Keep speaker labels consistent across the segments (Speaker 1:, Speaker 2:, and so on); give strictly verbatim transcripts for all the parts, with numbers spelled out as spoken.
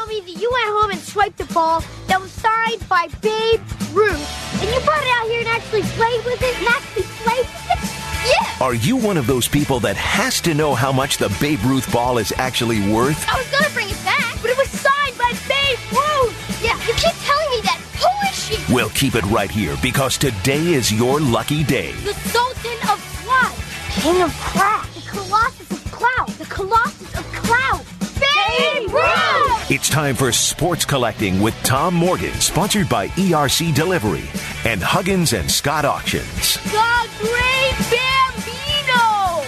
Speaker 1: tell me that you went home and swiped a ball that was signed by Babe Ruth, and you brought it out here and actually played with it, and actually played with it? Yeah!
Speaker 2: Are you one of those people that has to know how much the Babe Ruth ball is actually worth?
Speaker 1: I was gonna bring it back, but it was signed by Babe Ruth! Yeah, you keep telling me that. Who is she?
Speaker 2: We'll keep it right here, because today is your lucky day.
Speaker 1: The Sultan of Cloud. King of Cloud. The Colossus of Cloud. The Colossus of Cloud. Babe Ruth!
Speaker 2: It's time for Sports Collecting with Tom Morgan, sponsored by E R C Delivery and Huggins and Scott Auctions.
Speaker 1: The Great Bambino!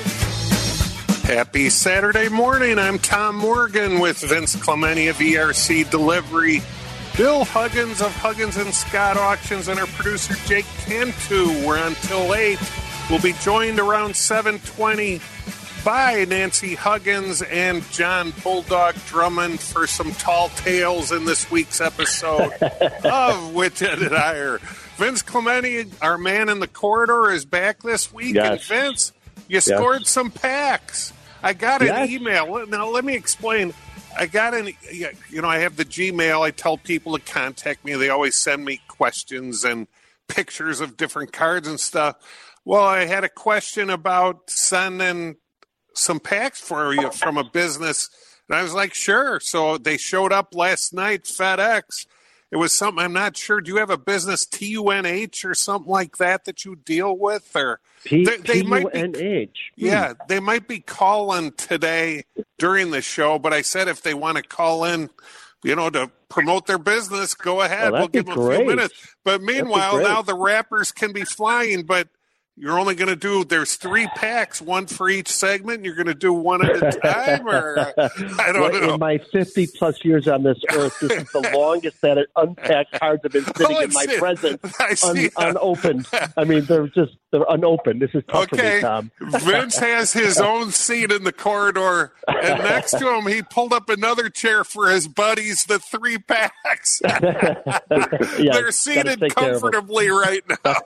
Speaker 3: Happy Saturday morning. I'm Tom Morgan with Vince Clementi of E R C Delivery, Bill Huggins of Huggins and Scott Auctions, and our producer Jake Cantu. We're on till eight. We'll be joined around seven twenty by Nancy Huggins and John Bulldog Drummond for some tall tales in this week's episode of Witted Ire. Vince Clementi, our man in the corridor, is back this week.
Speaker 4: Yes.
Speaker 3: And Vince, you
Speaker 4: Yes.
Speaker 3: scored some packs. I got an
Speaker 4: Yes.
Speaker 3: email. Now, let me explain. I got an, you know, I have the Gmail. I tell people to contact me. They always send me questions and pictures of different cards and stuff. Well, I had a question about sending some packs for you from a business, and I was like, sure. So they showed up last night, FedEx. It was something, I'm not sure. Do you have a business, T U N H or something like that that you deal with? Or
Speaker 4: P-
Speaker 3: they, they might
Speaker 4: T U N H.
Speaker 3: be, yeah, they might be calling today during the show, but I said if they want to call in, you know, to promote their business, go ahead.
Speaker 4: Oh,
Speaker 3: we'll give
Speaker 4: be
Speaker 3: them a
Speaker 4: great.
Speaker 3: few minutes. But meanwhile,
Speaker 4: great.
Speaker 3: now the wrappers can be flying, but you're only going to do, there's three packs, one for each segment. You're going to do one at a time, or I don't
Speaker 4: well,
Speaker 3: know.
Speaker 4: In my fifty-plus years on this earth, this is the longest that unpacked cards have been sitting
Speaker 3: Oh,
Speaker 4: in my
Speaker 3: it's-
Speaker 4: presence
Speaker 3: I
Speaker 4: un-
Speaker 3: see.
Speaker 4: unopened. I mean, they're just, they're unopened. This is tough for
Speaker 3: Okay,
Speaker 4: me, Tom.
Speaker 3: Vince has his own seat in the corridor, and next to him, he pulled up another chair for his buddies, the three packs.
Speaker 4: Yeah,
Speaker 3: They're
Speaker 4: gotta
Speaker 3: seated
Speaker 4: take care of 'em.
Speaker 3: comfortably right now.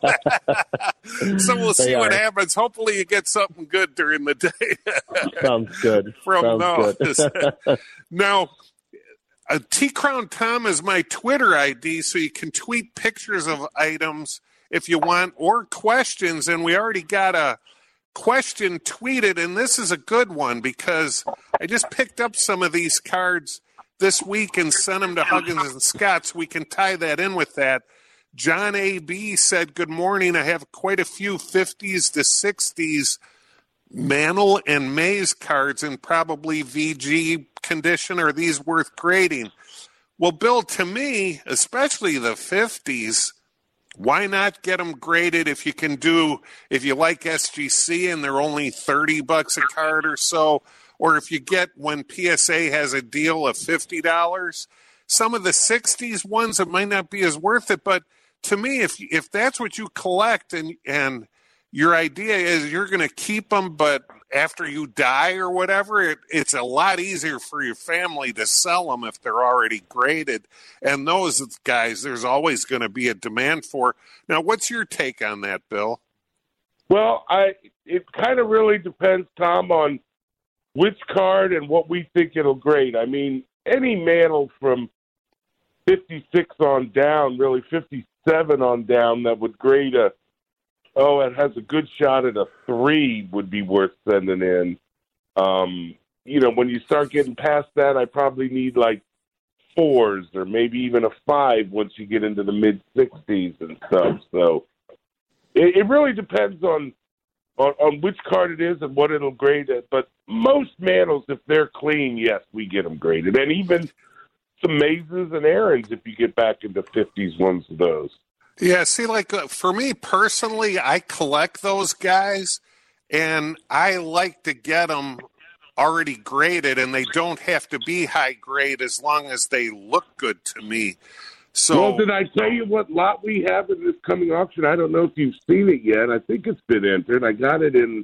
Speaker 3: So we'll see
Speaker 4: They
Speaker 3: what
Speaker 4: are.
Speaker 3: happens. Hopefully you get something good during the day
Speaker 4: Sounds good.
Speaker 3: from
Speaker 4: Sounds
Speaker 3: those.
Speaker 4: good.
Speaker 3: Now, uh, T Crown Tom is my Twitter I D, so you can tweet pictures of items if you want, or questions. And we already got a question tweeted, and this is a good one because I just picked up some of these cards this week and sent them to Huggins and Scott, so we can tie that in with that. John A B said, good morning. I have quite a few fifties to sixties Mantle and Mays cards in probably V G condition. Are these worth grading? Well, Bill, to me, especially the fifties, why not get them graded if you can do, if you like S G C and they're only thirty bucks a card or so, or if you get when P S A has a deal of fifty dollars. Some of the sixties ones, it might not be as worth it, but to me, if if that's what you collect and and your idea is you're going to keep them, but after you die or whatever, it, it's a lot easier for your family to sell them if they're already graded. And those guys, there's always going to be a demand for. Now, what's your take on that, Bill?
Speaker 5: Well, I it kind of really depends, Tom, on which card and what we think it'll grade. I mean, any Mantle from fifty-six on down, really fifty-seven on down, that would grade a, oh, it has a good shot at a three would be worth sending in. Um, you know, when you start getting past that, I probably need like fours or maybe even a five once you get into the mid-sixties and stuff. So it, it really depends on, on on which card it is and what it'll grade at. But most Mantles, if they're clean, yes, we get them graded. And even some Mazes and Aarons if you get back into fifties ones of those.
Speaker 3: Yeah, see, like uh, for me personally, I collect those guys, and I like to get them already graded, and they don't have to be high grade as long as they look good to me. So,
Speaker 5: Well, did I tell you what lot we have in this coming auction? I don't know if you've seen it yet. I think it's been entered. I got it in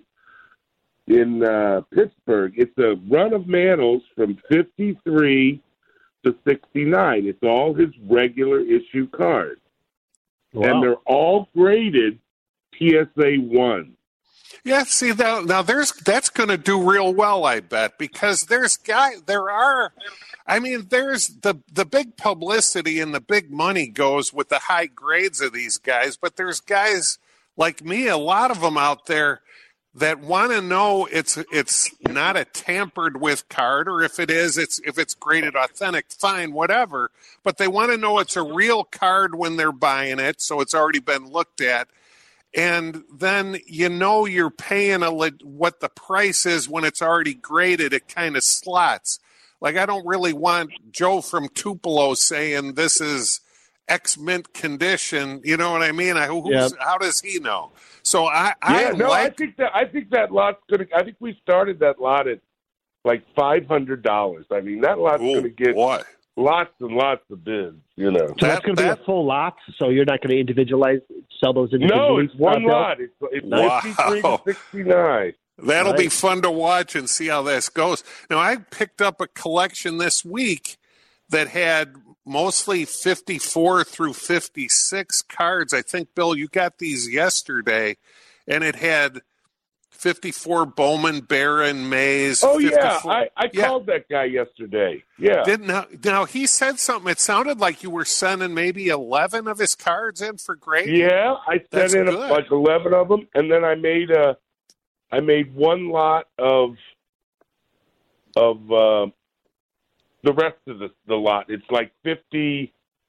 Speaker 5: in uh, Pittsburgh. It's a run of Mantles from fifty-three to sixty-nine. It's all his regular issue cards.
Speaker 4: Wow.
Speaker 5: And they're all graded P S A one.
Speaker 3: Yeah, see that now. There's that's going to do real well, I bet, because there's guy. There are, I mean, there's the the big publicity and the big money goes with the high grades of these guys, but there's guys like me, a lot of them out there that want to know it's it's not a tampered with card, or if it is, it's if it's graded authentic, fine, whatever. But they want to know it's a real card when they're buying it, so it's already been looked at. And then you know you're paying a what the price is when it's already graded. It kind of slots. Like I don't really want Joe from Tupelo saying this is X mint condition. You know what I mean? I, who's,
Speaker 4: yeah.
Speaker 3: How does he know? So I, I
Speaker 5: yeah, no,
Speaker 3: like.
Speaker 5: I think that I think that lot's gonna. I think we started that lot at like five hundred dollars. I mean, that lot's
Speaker 3: Oh,
Speaker 5: gonna get
Speaker 3: boy.
Speaker 5: lots and lots of bids. You know,
Speaker 4: So
Speaker 3: That-
Speaker 4: that's going to be
Speaker 3: that-
Speaker 4: a full lot. So you're not going to individualize, sell those
Speaker 5: no,
Speaker 4: individually.
Speaker 5: it's one
Speaker 4: uh, Bill?
Speaker 5: lot. It's it's
Speaker 3: Wow.
Speaker 5: fifty-three to sixty-nine.
Speaker 3: That'll be
Speaker 4: Right.
Speaker 3: fun to watch and see how this goes. Now, I picked up a collection this week that had mostly fifty-four through fifty-six cards. I think, Bill, you got these yesterday, and it had fifty-four Bowman, Barron, Mays.
Speaker 5: Oh yeah,
Speaker 3: fifty-four
Speaker 5: I, I
Speaker 3: Yeah.
Speaker 5: called that guy yesterday. Yeah,
Speaker 3: Didn't now, now he said something. It sounded like you were sending maybe eleven of his cards in for grading.
Speaker 5: yeah. I
Speaker 3: That's
Speaker 5: sent in a,
Speaker 3: good.
Speaker 5: like eleven of them, and then I made a, I made one lot of, of uh, the rest of the the lot. It's like fifty-two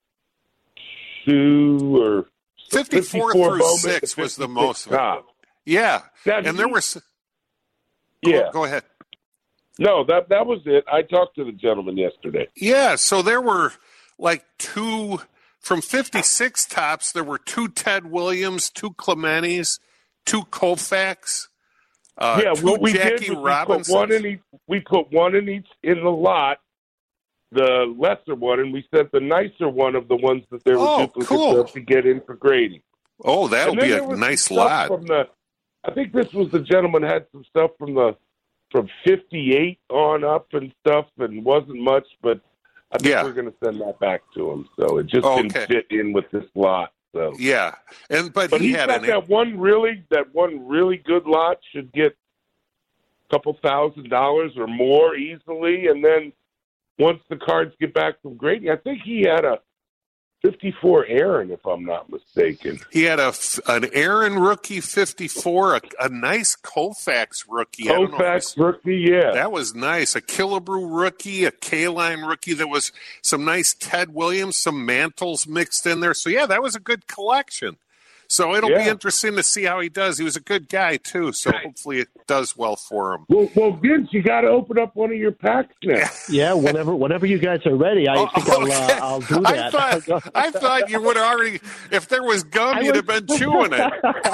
Speaker 5: or
Speaker 3: fifty-four,
Speaker 5: fifty-four
Speaker 3: through
Speaker 5: Bowman
Speaker 3: six
Speaker 5: to
Speaker 3: was the
Speaker 5: fifty-six
Speaker 3: most of it.
Speaker 5: top.
Speaker 3: Yeah,
Speaker 5: Now,
Speaker 3: and
Speaker 5: he-
Speaker 3: there was.
Speaker 5: yeah.
Speaker 3: Go ahead.
Speaker 5: No, that that was it. I talked to the gentleman yesterday.
Speaker 3: Yeah, so there were like two from fifty-six tops. There were two Ted Williams, two Clementis, two Koufax, uh,
Speaker 5: yeah,
Speaker 3: two
Speaker 5: what we
Speaker 3: Jackie
Speaker 5: did was we put
Speaker 3: Robinsons.
Speaker 5: one in each. We put one in each in the lot, the lesser one, and we sent the nicer one of the ones that there were
Speaker 3: Oh,
Speaker 5: duplicates
Speaker 3: cool.
Speaker 5: of to get in for grading.
Speaker 3: Oh, that'll
Speaker 5: And then
Speaker 3: be
Speaker 5: there
Speaker 3: a
Speaker 5: was
Speaker 3: nice
Speaker 5: some stuff
Speaker 3: lot.
Speaker 5: From the, I think this was the gentleman had some stuff from the from fifty-eight on up and stuff, and wasn't much, but I think
Speaker 3: Yeah.
Speaker 5: we're going to send that back to him. So it just
Speaker 3: Okay.
Speaker 5: didn't fit in with this lot. So,
Speaker 3: Yeah, and but,
Speaker 5: but
Speaker 3: he
Speaker 5: he's
Speaker 3: had
Speaker 5: got
Speaker 3: an
Speaker 5: that one really that one really good lot should get a couple thousand dollars or more easily, and then once the cards get back from grading, I think he had a fifty-four Aaron, if I'm not mistaken.
Speaker 3: he had a f- an Aaron rookie fifty-four, a, a nice Koufax rookie. I don't know if
Speaker 5: Koufax
Speaker 3: it's-
Speaker 5: rookie, yeah.
Speaker 3: That was nice. A Killebrew rookie, a K-Line rookie. There was some nice Ted Williams, some Mantles mixed in there. So, yeah, that was a good collection. So it'll be
Speaker 5: Yeah.
Speaker 3: interesting to see how he does. He was a good guy, too, so hopefully it does well for him.
Speaker 5: Well, well, Vince, you got to open up one of your packs now.
Speaker 4: Yeah, whenever whenever you guys are ready, I
Speaker 3: Oh,
Speaker 4: think I'll,
Speaker 3: okay.
Speaker 4: uh, I'll do
Speaker 3: I
Speaker 4: that.
Speaker 3: thought, I thought you would have already, if there was gum,
Speaker 4: I
Speaker 3: you'd
Speaker 4: was-
Speaker 3: have been chewing it.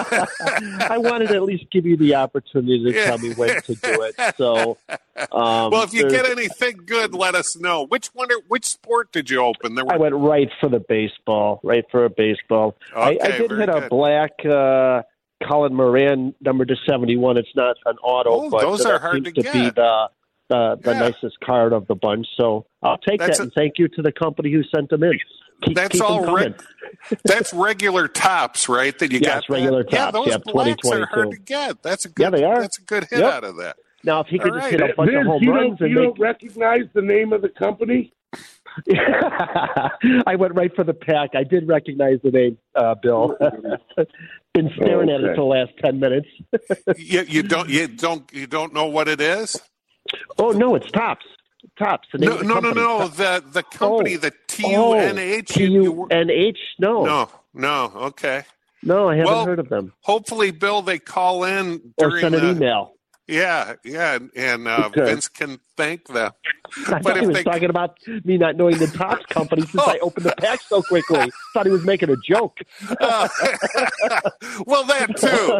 Speaker 4: I wanted to at least give you the opportunity to
Speaker 3: Yeah.
Speaker 4: tell me when to do it. So, um,
Speaker 3: Well, if you
Speaker 4: there's-
Speaker 3: get anything good, let us know. Which one? Which sport did you open? There
Speaker 4: I
Speaker 3: were
Speaker 4: went right for the baseball, right for a baseball. I, I
Speaker 3: Okay,
Speaker 4: did
Speaker 3: very
Speaker 4: hit a
Speaker 3: good.
Speaker 4: black uh, Colin Moran number to seventy-one. It's not an auto,
Speaker 3: Oh,
Speaker 4: but
Speaker 3: those
Speaker 4: that
Speaker 3: are hard
Speaker 4: seems
Speaker 3: to
Speaker 4: to be
Speaker 3: get.
Speaker 4: the the, the
Speaker 3: Yeah.
Speaker 4: nicest card of the bunch. So I'll take
Speaker 3: That's
Speaker 4: that,
Speaker 3: a-
Speaker 4: and thank you to the company who sent them in. Keep,
Speaker 3: That's
Speaker 4: keep
Speaker 3: all
Speaker 4: them coming.
Speaker 3: reg- That's regular tops, right? That you
Speaker 4: Yes,
Speaker 3: got that?
Speaker 4: regular
Speaker 3: Yeah,
Speaker 4: tops.
Speaker 3: those
Speaker 4: Yeah,
Speaker 3: blacks
Speaker 4: twenty
Speaker 3: are hard to
Speaker 4: twenty-two.
Speaker 3: get. That's a good.
Speaker 4: Yeah, they are.
Speaker 3: That's a good hit
Speaker 4: Yep.
Speaker 3: out of that.
Speaker 4: Now, if he could
Speaker 3: All
Speaker 4: just
Speaker 3: right.
Speaker 4: hit a bunch
Speaker 5: Vince,
Speaker 4: of home
Speaker 5: you
Speaker 4: runs
Speaker 5: don't,
Speaker 4: and
Speaker 5: you
Speaker 4: make
Speaker 5: don't recognize the name of the company?
Speaker 4: I went right for the pack. I did recognize the name, uh, Bill. Been staring at it
Speaker 5: Okay.
Speaker 4: for the last ten minutes.
Speaker 3: You, you don't. You don't. You don't know what it is.
Speaker 4: Oh no, it's Tops. Tops. The name
Speaker 3: No,
Speaker 4: of the
Speaker 3: no, no,
Speaker 4: company.
Speaker 3: no. The the company,
Speaker 4: Oh.
Speaker 3: the T U N H.
Speaker 4: T U N H? No,
Speaker 3: No, no. Okay.
Speaker 4: no, I haven't
Speaker 3: Well,
Speaker 4: heard of them.
Speaker 3: Hopefully, Bill, they call in
Speaker 4: Or
Speaker 3: during
Speaker 4: send an
Speaker 3: the,
Speaker 4: email.
Speaker 3: Yeah, yeah, and uh,
Speaker 4: Okay.
Speaker 3: Vince can thank them.
Speaker 4: I
Speaker 3: But
Speaker 4: thought he
Speaker 3: if
Speaker 4: was
Speaker 3: they-
Speaker 4: talking about me not knowing the Tops company since I opened the pack so quickly. Thought he was making a joke.
Speaker 3: Uh, well, that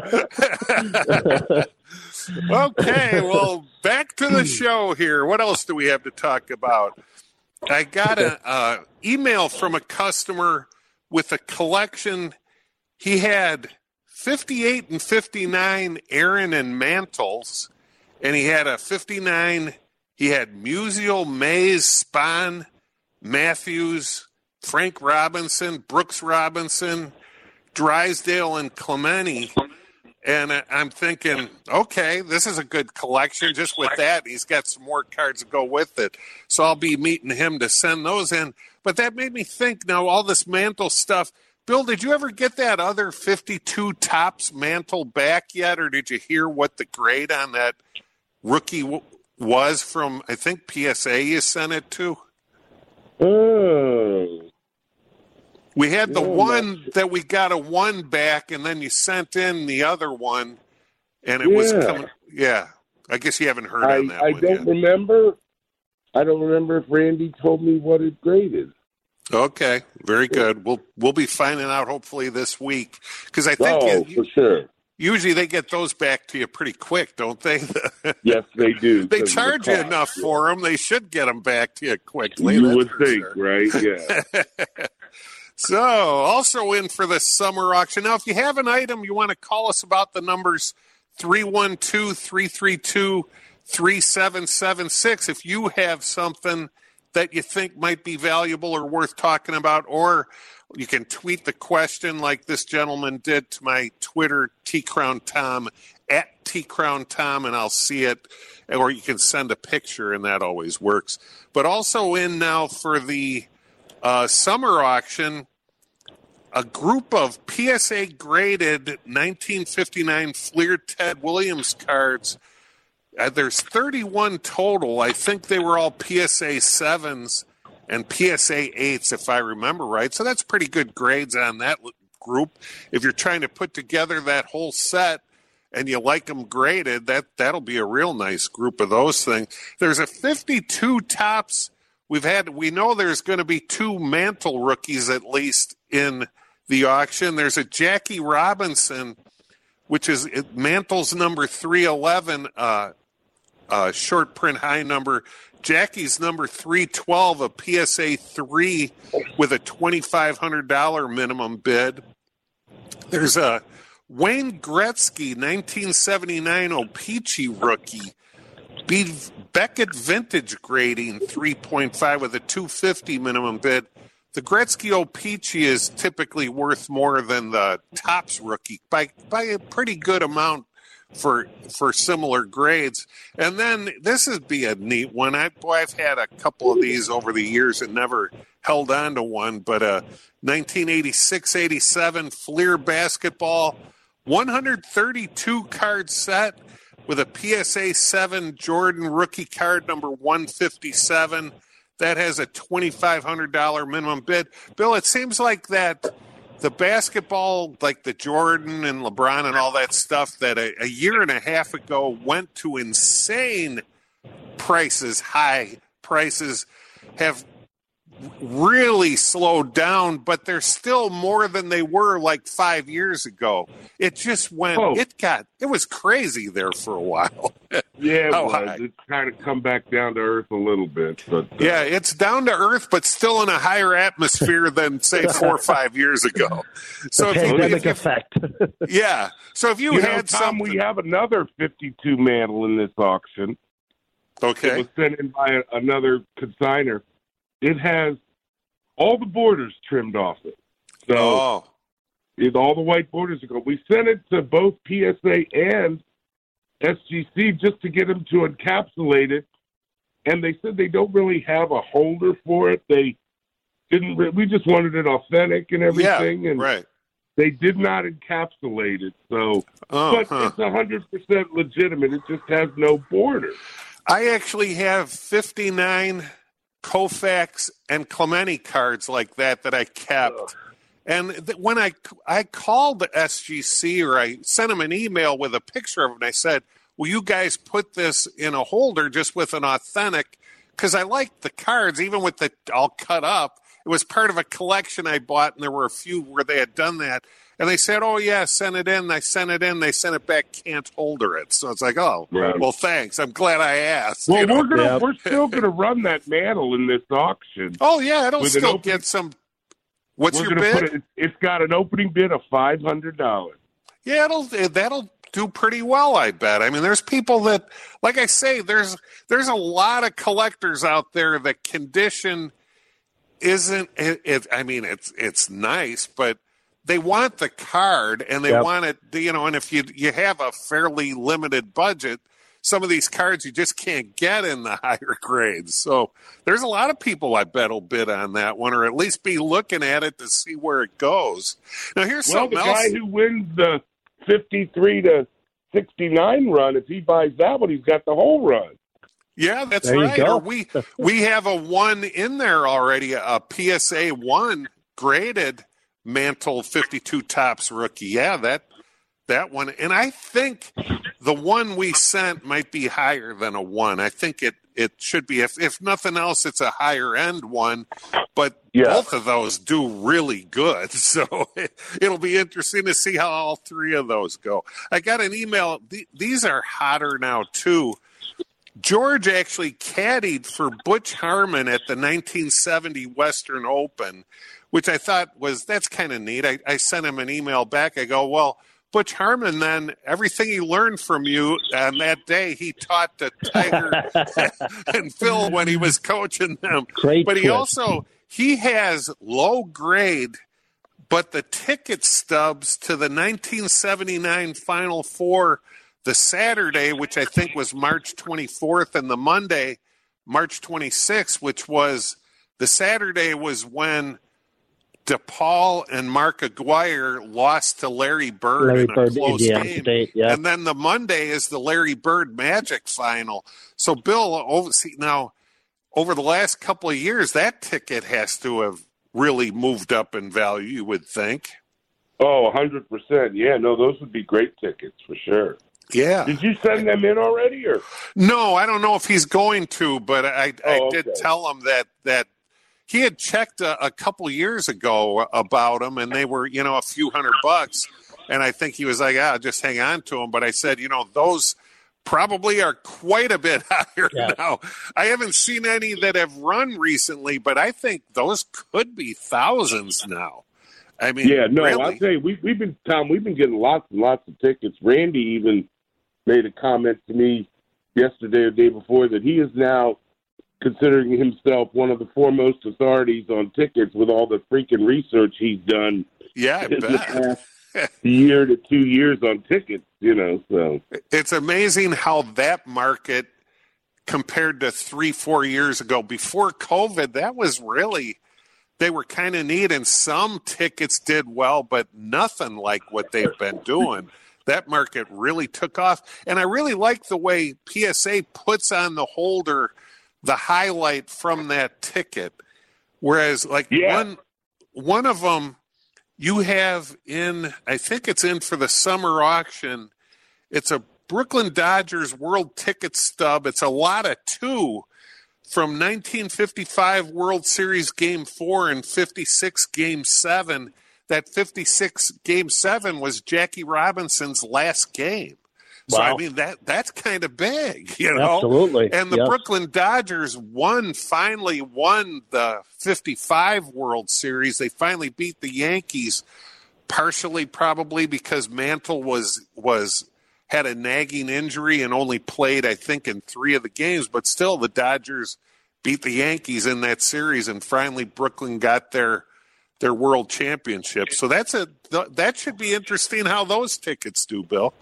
Speaker 3: too. Okay, well, back to the show here. What else do we have to talk about? I got an uh, email from a customer with a collection. He had fifty-eight and fifty-nine Aaron and Mantles, and he had a fifty-nine. He had Musial, Mays, Spahn, Matthews, Frank Robinson, Brooks Robinson, Drysdale, and Clemente. And I'm thinking, okay, this is a good collection. Just with that, he's got some more cards to go with it. So I'll be meeting him to send those in. But that made me think now, all this Mantle stuff. Bill, did you ever get that other fifty-two Topps Mantle back yet? Or did you hear what the grade on that rookie w- was from, I think, P S A you sent it to?
Speaker 5: Oh.
Speaker 3: We had the
Speaker 5: Yeah,
Speaker 3: one that we got a one back, and then you sent in the other one, and it
Speaker 5: yeah.
Speaker 3: was coming. Yeah, I guess you haven't heard
Speaker 5: I,
Speaker 3: on that
Speaker 5: I
Speaker 3: one
Speaker 5: don't
Speaker 3: yet.
Speaker 5: remember. I don't remember if Randy told me what it graded.
Speaker 3: Okay, very good. We'll we'll be finding out hopefully this week, because I think
Speaker 5: Oh,
Speaker 3: you,
Speaker 5: for sure.
Speaker 3: usually they get those back to you pretty quick, don't they?
Speaker 5: Yes, they do.
Speaker 3: They
Speaker 5: 'cause of the
Speaker 3: charge you
Speaker 5: cost.
Speaker 3: enough for them; they should get them back to you quickly.
Speaker 5: You
Speaker 3: that's
Speaker 5: would
Speaker 3: for
Speaker 5: think,
Speaker 3: sure.
Speaker 5: right? Yeah.
Speaker 3: So, also in for the summer auction. Now, if you have an item you want to call us about, the numbers three one two, three three two, three seven seven six. If you have something that you think might be valuable or worth talking about, or you can tweet the question like this gentleman did to my Twitter, TCrownTom, at TCrownTom, and I'll see it. Or you can send a picture, and that always works. But also in now for the uh, summer auction, a group of P S A graded nineteen fifty-nine Fleer Ted Williams cards. Uh, there's thirty-one total. I think they were all P S A sevens and P S A eights, if I remember right. So that's pretty good grades on that group. If you're trying to put together that whole set and you like them graded, that, that'll be a real nice group of those things. There's a fifty-two Topps. We've had, we know there's going to be two Mantle rookies at least in the auction. There's a Jackie Robinson, which is Mantle's number three eleven, uh, uh, short print high number. Jackie's number three twelve, a P S A three with a twenty-five hundred dollars minimum bid. There's a Wayne Gretzky, nineteen seventy-nine O-Pee-Chee rookie. Be- Beckett Vintage grading, three point five with a two hundred fifty dollars minimum bid. The Gretzky O-Pee-Chee is typically worth more than the Topps rookie by by a pretty good amount for for similar grades. And then this would be a neat one. I, boy, I've had a couple of these over the years and never held on to one, but a nineteen eighty-six eighty-seven Fleer basketball, one hundred thirty-two card set with a P S A seven Jordan rookie card number one fifty-seven. That has a twenty-five hundred dollars minimum bid. Bill, it seems like that the basketball, like the Jordan and LeBron and all that stuff, that a, a year and a half ago went to insane prices, high prices, have really slowed down, but they're still more than they were like five years ago. It just went,
Speaker 5: Oh.
Speaker 3: it got, it was crazy there for a while.
Speaker 5: Yeah, it
Speaker 3: How
Speaker 5: was.
Speaker 3: high?
Speaker 5: It's kind of come back down to earth a little bit. But uh,
Speaker 3: Yeah, it's down to earth, but still in a higher atmosphere than, say, four or five years ago. So if you,
Speaker 4: Pandemic
Speaker 3: if you,
Speaker 4: effect.
Speaker 3: yeah, so if you,
Speaker 5: you know,
Speaker 3: had
Speaker 5: Tom,
Speaker 3: something,
Speaker 5: we have another fifty-two Mantle in this auction. It
Speaker 3: okay,
Speaker 5: was sent in by a, another consigner. It has all the borders trimmed off it. So
Speaker 3: oh,
Speaker 5: it, all the white borders are gone. We sent it to both P S A and S G C just to get them to encapsulate it, and they said they don't really have a holder for it. They didn't. Re- we just wanted it authentic and everything,
Speaker 3: yeah,
Speaker 5: and
Speaker 3: right.
Speaker 5: they did not encapsulate it. So,
Speaker 3: Oh,
Speaker 5: but
Speaker 3: huh.
Speaker 5: it's a hundred percent legitimate. It just has no border.
Speaker 3: I actually have fifty-nine Koufax and Clemente cards like that that I kept. And th- when I, I called the S G C, or I sent them an email with a picture of it, and I said, will you guys put this in a holder just with an authentic? Because I liked the cards, even with the all cut up. It was part of a collection I bought, and there were a few where they had done that. And they said, oh, yeah, send it in. I sent it in. They sent it back, can't holder it. So it's like, oh,
Speaker 5: Right.
Speaker 3: well, thanks. I'm glad I asked.
Speaker 5: Well,
Speaker 3: you know?
Speaker 5: we're gonna
Speaker 4: Yeah.
Speaker 5: we're still gonna run that Mantle in this auction.
Speaker 3: Oh, yeah, it'll
Speaker 5: With an
Speaker 3: still
Speaker 5: open-
Speaker 3: get some. What's
Speaker 5: we're
Speaker 3: your
Speaker 5: gonna
Speaker 3: bid?
Speaker 5: put it. It's got an opening bid of five hundred dollars.
Speaker 3: Yeah, it'll that'll do pretty well, I bet. I mean, there's people that, like I say, there's there's a lot of collectors out there that condition isn't. It, it, I mean, it's it's nice, but they want the card and they
Speaker 4: Yep.
Speaker 3: want it, you know, and if you you have a fairly limited budget, some of these cards you just can't get in the higher grades. So there's a lot of people I bet will bid on that one, or at least be looking at it to see where it goes. Now here's
Speaker 5: Well, the
Speaker 3: something else.
Speaker 5: guy who wins the fifty-three to sixty-nine run, if he buys that one, he's got the whole run.
Speaker 3: Yeah, that's
Speaker 4: There you
Speaker 3: right.
Speaker 4: go.
Speaker 3: Or we we have a one in there already, a P S A one graded Mantle fifty-two Topps rookie. Yeah, that that one. And I think the one we sent might be higher than a one. I think it, it should be. If if nothing else, it's a higher end one. But
Speaker 5: Yeah.
Speaker 3: both of those do really good. So it, it'll be interesting to see how all three of those go. I got an email. Th- these are hotter now, too. George actually caddied for Butch Harmon at the nineteen seventy Western Open, which I thought was, that's kind of neat. I, I sent him an email back. I go, well, Butch Harmon, then everything he learned from you on that day, he taught to Tiger and Phil when he was coaching them.
Speaker 4: Great
Speaker 3: but he
Speaker 4: twist.
Speaker 3: also, he has low grade, but the ticket stubs to the nineteen seventy-nine Final Four, the Saturday, which I think was March twenty-fourth, and the Monday, March twenty-sixth, which was, the Saturday was when DePaul and Mark Aguirre lost to Larry Bird
Speaker 4: Larry
Speaker 3: in a
Speaker 4: Bird,
Speaker 3: close
Speaker 4: Indiana
Speaker 3: game.
Speaker 4: State, yeah.
Speaker 3: And then the Monday is the Larry Bird Magic final. So, Bill, over, see, now, over the last couple of years, that ticket has to have really moved up in value, you would think.
Speaker 5: Oh, one hundred percent. Yeah, no, those would be great tickets for sure.
Speaker 3: Yeah.
Speaker 5: Did you send them in already? Or
Speaker 3: No, I don't know if he's going to, but I, I
Speaker 5: Oh,
Speaker 3: did
Speaker 5: okay.
Speaker 3: tell him that that he had checked a, a couple years ago about them, and they were, you know, a few hundred bucks. And I think he was like, ah, just hang on to them. But I said, you know, those probably are quite a bit higher
Speaker 4: Yeah.
Speaker 3: now. I haven't seen any that have run recently, but I think those could be thousands now. I mean,
Speaker 5: yeah, no,
Speaker 3: really.
Speaker 5: I'll tell you, we, we've been, Tom, we've been getting lots and lots of tickets. Randy even made a comment to me yesterday or the day before that he is now considering himself one of the foremost authorities on tickets with all the freaking research he's done
Speaker 3: Yeah, I
Speaker 5: in the
Speaker 3: bet.
Speaker 5: past year to two years on tickets, you know, so.
Speaker 3: It's amazing how that market compared to three, four years ago, before COVID, that was really, they were kind of neat, and some tickets did well, but nothing like what they've been doing. That market really took off. And I really like the way P S A puts on the holder the highlight from that ticket. Whereas, like,
Speaker 5: Yeah.
Speaker 3: one one of them, you have in, I think it's in for the summer auction, it's a Brooklyn Dodgers World Ticket stub. It's a lot of two from nineteen fifty-five World Series Game four and fifty-six Game seven. That fifty-six Game seven was Jackie Robinson's last game. So,
Speaker 4: Wow.
Speaker 3: I mean, that that's kind of big, you know?
Speaker 4: Absolutely.
Speaker 3: And the
Speaker 4: Yes.
Speaker 3: Brooklyn Dodgers won, finally won the fifty-five World Series. They finally beat the Yankees, partially probably because Mantle was was had a nagging injury and only played, I think, in three of the games. But still, the Dodgers beat the Yankees in that series, and finally Brooklyn got their their World Championship. So that's a that should be interesting how those tickets do, Bill.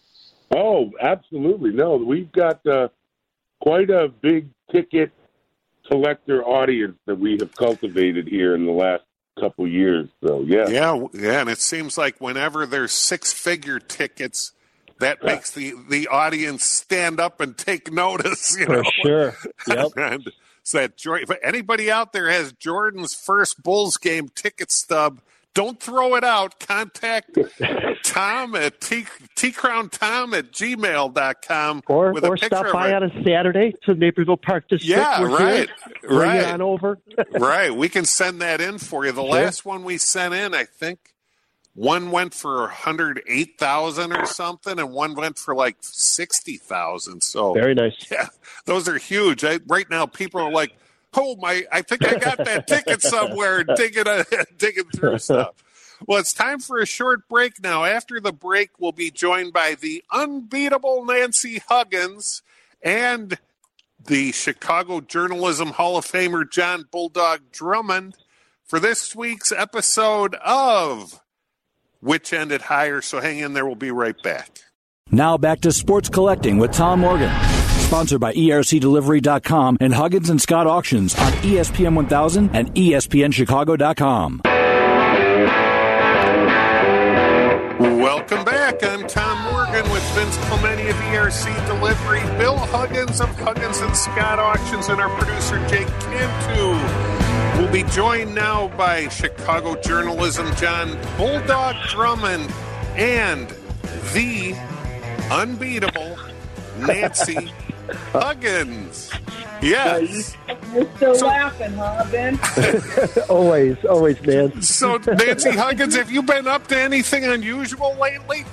Speaker 5: Oh, absolutely. No, we've got uh, quite a big ticket collector audience that we have cultivated here in the last couple years. So, yeah.
Speaker 3: Yeah, yeah, and it seems like whenever there's six-figure tickets, that makes the, the audience stand up and take notice. You
Speaker 4: For
Speaker 3: know?
Speaker 4: sure. Yep.
Speaker 3: And so that Jordan, if anybody out there has Jordan's first Bulls game ticket stub, don't throw it out. Contact Tom at T, tcrowntom at gmail dot com.
Speaker 4: Or,
Speaker 3: with a
Speaker 4: or
Speaker 3: picture
Speaker 4: stop
Speaker 3: of
Speaker 4: by
Speaker 3: it.
Speaker 4: on a Saturday to Naperville Park District.
Speaker 3: Yeah,
Speaker 4: We're
Speaker 3: right,
Speaker 4: here. Bring
Speaker 3: right.
Speaker 4: it on over.
Speaker 3: Right. We can send that in for you. The last one we sent in, I think, one went for one hundred eight thousand or something, and one went for like sixty thousand. So
Speaker 4: Very nice.
Speaker 3: yeah, those are huge. I, right now, people are like, "Oh my! I think I got that ticket somewhere." digging, uh, digging through stuff. Well, it's time for a short break now. After the break, we'll be joined by the unbeatable Nancy Huggins and the Chicago Journalism Hall of Famer John Bulldog Drummond for this week's episode of which ended higher. So hang in there. We'll be right back.
Speaker 6: Now back to Sports Collecting with Tom Morgan. Sponsored by E R C Delivery dot com and Huggins and Scott Auctions on E S P N one thousand and E S P N Chicago dot com.
Speaker 3: Welcome back. I'm Tom Morgan with Vince Clemente of E R C Delivery, Bill Huggins of Huggins and Scott Auctions, and our producer Jake Cantu. We'll be joined now by Chicago journalism John Bulldog Drummond and the unbeatable Nancy Huggins. Yes.
Speaker 7: You're still
Speaker 3: So-
Speaker 7: laughing, huh, Ben?
Speaker 4: always, always, man.
Speaker 3: So, Nancy Huggins, have you been up to anything unusual lately?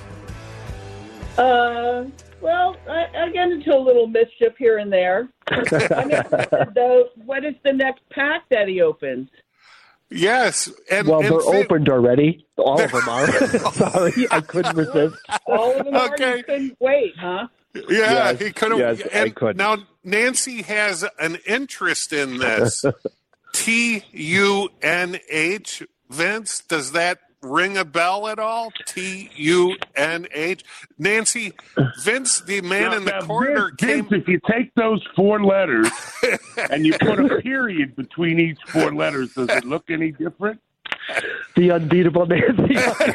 Speaker 7: Uh, well, I, I get into a little mischief here and there. I mean, the, what is the next pack that he opens?
Speaker 3: Yes. And,
Speaker 4: Well,
Speaker 3: and
Speaker 4: they're
Speaker 3: Vin-
Speaker 4: opened already. All of them are. Sorry, I couldn't resist.
Speaker 7: All of them are.
Speaker 3: Okay.
Speaker 7: You couldn't wait, huh?
Speaker 3: Yeah,
Speaker 4: Yes,
Speaker 3: he could have.
Speaker 4: yes, I
Speaker 3: and
Speaker 4: could.
Speaker 3: Now, Nancy has an interest in this. T U N H, Vince, does that ring a bell at all? T U N H. Nancy, Vince, the man
Speaker 5: Now-
Speaker 3: in the
Speaker 5: now,
Speaker 3: corner,
Speaker 5: Vince,
Speaker 3: came.
Speaker 5: Vince, if you take those four letters and you put a period between each four letters, does it look any different?
Speaker 4: The unbeatable Nancy.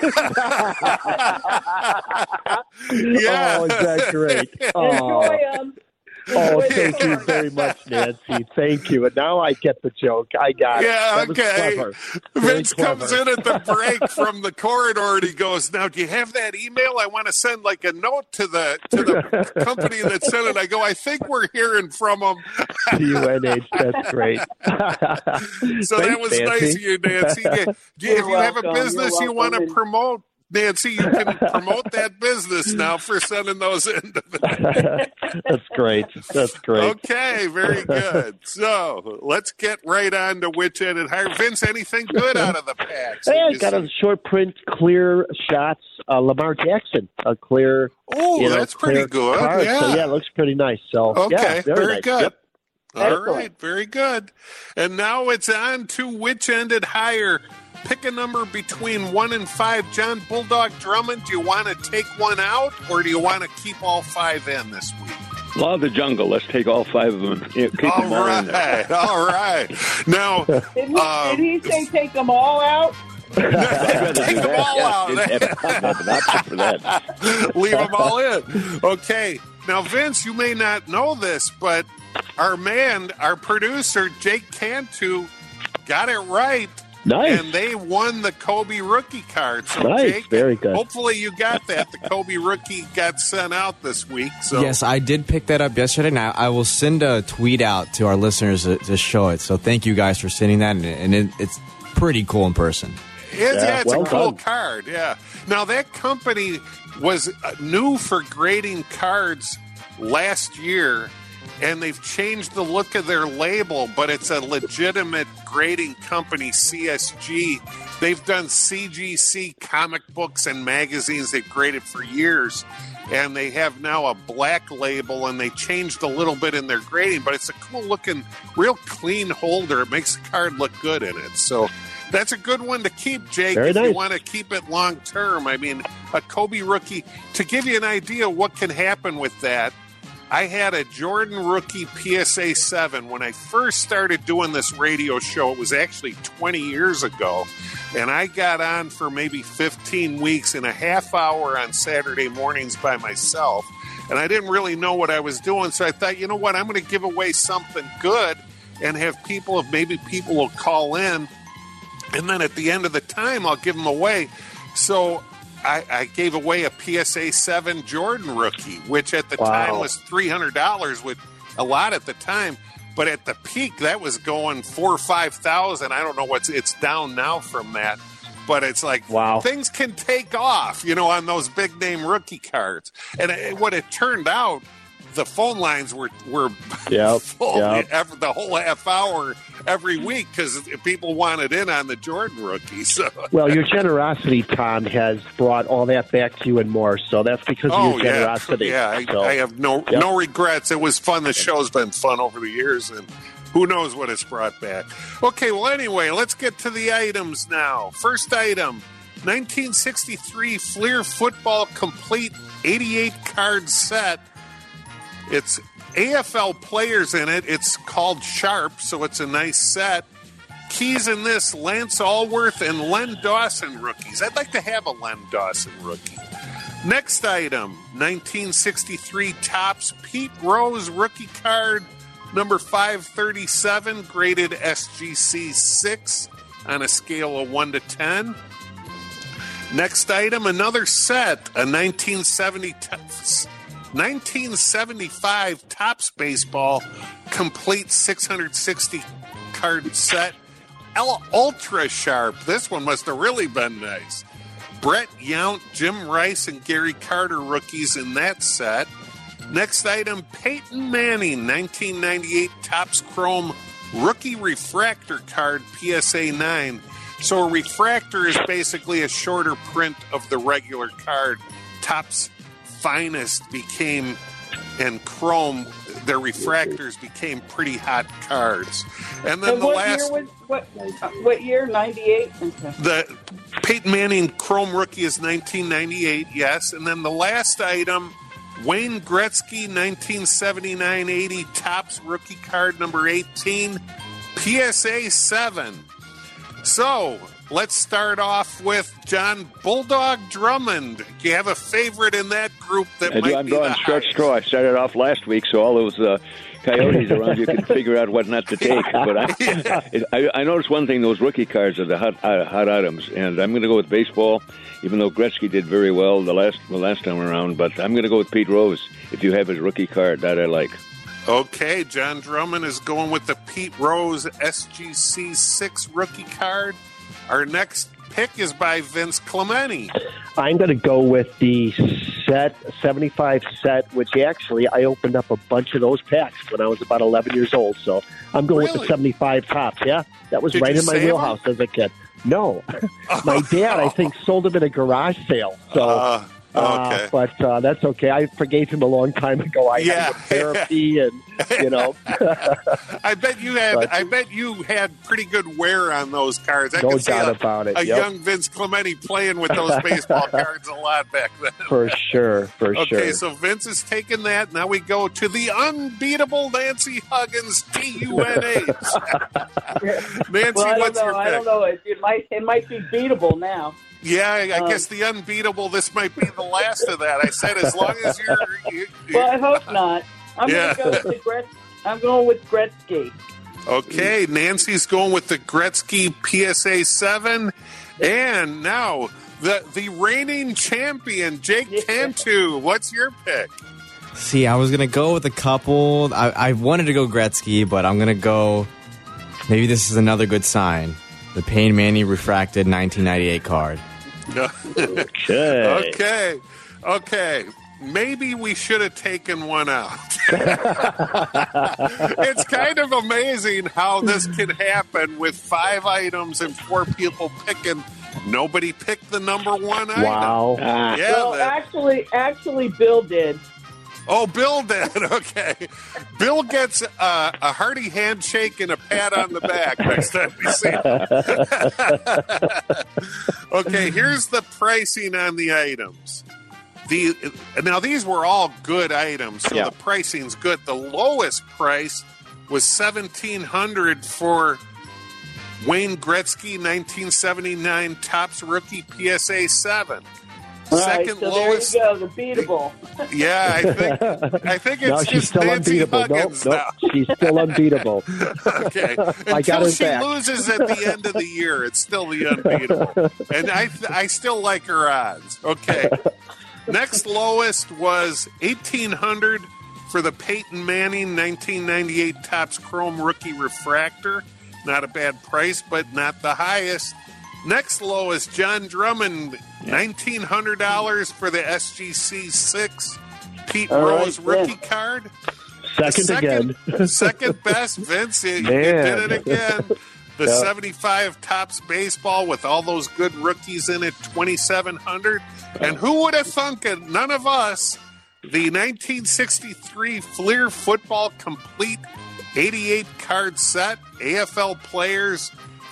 Speaker 3: Yeah.
Speaker 4: Oh, is that great? Oh,
Speaker 7: Enjoy them.
Speaker 4: oh, thank you very much, Nancy. Thank you. And now I get the joke. I got it.
Speaker 3: Yeah,
Speaker 4: That was
Speaker 3: okay.
Speaker 4: clever. Very
Speaker 3: Vince
Speaker 4: clever.
Speaker 3: comes in at the break from the corridor and he goes, "Now, do you have that email? I want to send like a note to the to the company that sent it." I go, "I think we're hearing from them."
Speaker 4: T U N H. That's great.
Speaker 3: So that
Speaker 4: Thanks,
Speaker 3: was
Speaker 4: Nancy.
Speaker 3: nice of you, Nancy. Do you- do you- if
Speaker 7: You're
Speaker 3: you have a
Speaker 7: welcome.
Speaker 3: business
Speaker 7: You're
Speaker 3: you want to
Speaker 7: welcome.
Speaker 3: promote, Nancy, you can promote that business now for sending those in. to the-
Speaker 4: That's great. That's great.
Speaker 3: Okay, very good. So let's get right on to which ended higher. Vince, anything good out of the packs?
Speaker 4: Hey, I got a short print, clear shots. Uh, Lamar Jackson, a clear.
Speaker 3: Oh,
Speaker 4: you know,
Speaker 3: that's pretty
Speaker 4: clear
Speaker 3: good.
Speaker 4: card.
Speaker 3: Yeah.
Speaker 4: So, yeah, it looks pretty nice. So,
Speaker 3: Okay,
Speaker 4: yeah, very,
Speaker 3: very
Speaker 4: nice.
Speaker 3: good.
Speaker 4: Yep.
Speaker 3: All
Speaker 7: Excellent.
Speaker 3: right, very good. And now it's on to which ended higher. Pick a number between one and five. John Bulldog Drummond, do you want to take one out or do you want to keep all five in this week?
Speaker 8: Law of the jungle. Let's take all five of them. Yeah, keep
Speaker 3: All
Speaker 8: them all in there.
Speaker 3: right, all right. Now,
Speaker 7: Did he,
Speaker 3: um,
Speaker 7: did he say take them all out?
Speaker 8: I'd rather do
Speaker 3: take them
Speaker 8: that.
Speaker 3: all
Speaker 8: Yeah,
Speaker 3: out.
Speaker 8: didn't have- I'm not an option for that.
Speaker 3: Leave them all in. Okay. Now, Vince, you may not know this, but our man, our producer, Jake Cantu, got it right.
Speaker 4: Nice.
Speaker 3: And they won the Kobe rookie card. So,
Speaker 4: Nice.
Speaker 3: Jake,
Speaker 4: Very good.
Speaker 3: hopefully you got that. The Kobe rookie got sent out this week. So
Speaker 9: Yes, I did pick that up yesterday, and I, I will send a tweet out to our listeners to, to show it. So thank you guys for sending that, and, and it, it's pretty cool in person.
Speaker 3: It's, yeah,
Speaker 4: Yeah,
Speaker 3: it's
Speaker 4: well
Speaker 3: a cool
Speaker 4: done.
Speaker 3: card. Yeah. Now that company was uh, new for grading cards last year, and they've changed the look of their label, but it's a legitimate grading company, C S G. They've done C G C comic books and magazines. They've graded for years, and they have now a black label, and they changed a little bit in their grading, but it's a cool looking, real clean holder. It makes the card look good in it. So that's a good one to keep, Jake,
Speaker 4: Very
Speaker 3: if you
Speaker 4: nice.
Speaker 3: want to keep it long term. I mean, a Kobe rookie, to give you an idea what can happen with that, I had a Jordan rookie P S A seven when I first started doing this radio show. It was actually twenty years ago. And I got on for maybe fifteen weeks in a half hour on Saturday mornings by myself. And I didn't really know what I was doing. So I thought, you know what, I'm going to give away something good and have people, if maybe people will call in. And then at the end of the time, I'll give them away. So I, I gave away a P S A seven Jordan rookie, which at the
Speaker 4: Wow.
Speaker 3: time was three hundred dollars, with a lot at the time. But at the peak, that was going four or five thousand. I don't know what's it's down now from that. But it's like,
Speaker 4: Wow.
Speaker 3: things can take off, you know, on those big name rookie cards. And it, what it turned out, the phone lines were were
Speaker 4: Yep,
Speaker 3: full
Speaker 4: yep.
Speaker 3: every, the whole half hour every week because people wanted in on the Jordan rookie. So
Speaker 4: Well, your generosity, Tom, has brought all that back to you and more. So that's because of
Speaker 3: oh
Speaker 4: your
Speaker 3: yeah,
Speaker 4: generosity.
Speaker 3: yeah. I,
Speaker 4: So,
Speaker 3: I have no
Speaker 4: Yep.
Speaker 3: no regrets. It was fun. The show's been fun over the years, and who knows what it's brought back. Okay, well, anyway, let's get to the items now. First item. nineteen sixty-three Fleer Football Complete eighty-eight card set. It's A F L players in it. It's called Sharp, so it's a nice set. Keys in this, Lance Allworth and Len Dawson rookies. I'd like to have a Len Dawson rookie. Next item, nineteen sixty-three Topps Pete Rose rookie card, number five thirty-seven, graded S G C six on a scale of one to ten. Next item, another set, a nineteen seventy, nineteen seventy-five Topps Baseball complete six hundred sixty card set. Ultra Sharp. This one must have really been nice. Brett Yount, Jim Rice, and Gary Carter rookies in that set. Next item, Peyton Manning, nineteen ninety-eight Topps Chrome Rookie Refractor card, P S A nine. So a refractor is basically a shorter print of the regular card. Topps Finest became, and Chrome, their refractors became pretty hot cards. And then
Speaker 7: and
Speaker 3: the
Speaker 7: what
Speaker 3: last...
Speaker 7: Year was, what, what year? ninety-eight?
Speaker 3: The Peyton Manning Chrome Rookie is nineteen ninety-eight, yes. And then the last item, Wayne Gretzky, nineteen seventy-nine eighty Topps Rookie card, number eighteen, P S A seven. So, let's start off with John Bulldog Drummond. Do you have a favorite in that group that
Speaker 8: I
Speaker 3: might
Speaker 8: do. I'm
Speaker 3: be
Speaker 8: going
Speaker 3: the
Speaker 8: stretch
Speaker 3: highest?
Speaker 8: straw. I started off last week, so all those uh, coyotes around you can figure out what not to take. But I, it, I, I noticed one thing: those rookie cards are the hot, uh, hot items, and I'm going to go with baseball. Even though Gretzky did very well the last the last time around, but I'm going to go with Pete Rose if you have his rookie card that I like.
Speaker 3: Okay, John Drummond is going with the Pete Rose S G C six rookie card. Our next pick is by Vince Clementi.
Speaker 4: I'm going to go with the set, seventy-five set, which actually I opened up a bunch of those packs when I was about eleven years old. So I'm going with
Speaker 3: Really?
Speaker 4: the seventy-five Topps, yeah? That was
Speaker 3: Did
Speaker 4: right
Speaker 3: you
Speaker 4: in my
Speaker 3: save
Speaker 4: wheelhouse as a kid. No. My dad, I think, sold them at a garage sale. So,
Speaker 3: Uh, okay.
Speaker 4: uh, but uh, that's okay. I forgave him a long time ago. I
Speaker 3: Yeah.
Speaker 4: had him with therapy and, you know.
Speaker 3: I bet you had.
Speaker 4: But-
Speaker 3: I bet you had pretty good wear on those cards. I
Speaker 4: No
Speaker 3: could see
Speaker 4: doubt
Speaker 3: a,
Speaker 4: about it,
Speaker 3: a
Speaker 4: yep.
Speaker 3: young Vince Clementi playing with those baseball cards a lot back then.
Speaker 4: For sure, for
Speaker 3: Okay,
Speaker 4: sure.
Speaker 3: so Vince is taking that. Now we go to the unbeatable Nancy Huggins, T U N H. Nancy,
Speaker 7: Well, I don't
Speaker 3: what's
Speaker 7: know.
Speaker 3: your
Speaker 7: I
Speaker 3: pick?
Speaker 7: don't know. It, it might it might be beatable now.
Speaker 3: Yeah, I, I
Speaker 7: Um,
Speaker 3: guess the unbeatable. This might be the last of that. I said as long as you're. You, you,
Speaker 7: Well, I hope not. I'm
Speaker 3: Yeah.
Speaker 7: going to go with the Gretz. I'm going with Gretzky.
Speaker 3: Okay, Nancy's going with the Gretzky P S A seven. And now, the the reigning champion, Jake
Speaker 7: Yeah.
Speaker 3: Cantu. What's your pick?
Speaker 9: See, I was going to go with a couple. I, I wanted to go Gretzky, but I'm going to go. Maybe this is another good sign. The Payne Manning refracted nineteen ninety-eight card.
Speaker 8: Okay.
Speaker 3: Okay, okay. Maybe we should have taken one out. It's kind of amazing how this can happen with five items and four people picking. Nobody picked the number one item.
Speaker 4: Wow.
Speaker 8: Ah,
Speaker 3: Yeah.
Speaker 7: Well,
Speaker 3: that-
Speaker 7: actually, actually, Bill did.
Speaker 3: oh, Bill did. Okay. Bill gets uh, a hearty handshake and a pat on the back next time we see him. Okay, here's the pricing on the items. The now these were all good items, so
Speaker 8: Yeah.
Speaker 3: the pricing's good. The lowest price was seventeen hundred for Wayne Gretzky, nineteen seventy-nine Topps rookie P S A seven.
Speaker 7: All right,
Speaker 3: Second
Speaker 7: so
Speaker 3: lowest.
Speaker 7: there you go, the beatable.
Speaker 3: Yeah, I think I think it's
Speaker 4: No, she's
Speaker 3: just
Speaker 4: still
Speaker 3: Nancy
Speaker 4: unbeatable. Nope,
Speaker 3: Huggins
Speaker 4: nope.
Speaker 3: now.
Speaker 4: She's still unbeatable.
Speaker 3: Okay,
Speaker 4: I got
Speaker 3: until
Speaker 4: her
Speaker 3: she
Speaker 4: back.
Speaker 3: loses at the end of the year, it's still the unbeatable, and I I still like her odds. Okay, next lowest was eighteen hundred for the Peyton Manning nineteen ninety-eight Topps Chrome Rookie Refractor. Not a bad price, but not the highest. Next lowest, John Drummond, nineteen hundred dollars for the S G C six Pete
Speaker 7: All right,
Speaker 3: Rose rookie
Speaker 7: yeah.
Speaker 3: card.
Speaker 4: Second, again.
Speaker 3: second best, Vince. You, you
Speaker 4: Man.
Speaker 3: did it again. The
Speaker 4: Yeah.
Speaker 3: seventy-five Topps Baseball with all those good rookies in it, twenty-seven hundred. And who would have thunk it? None of us. The nineteen sixty-three Fleer Football Complete eighty-eight card set, A F L players,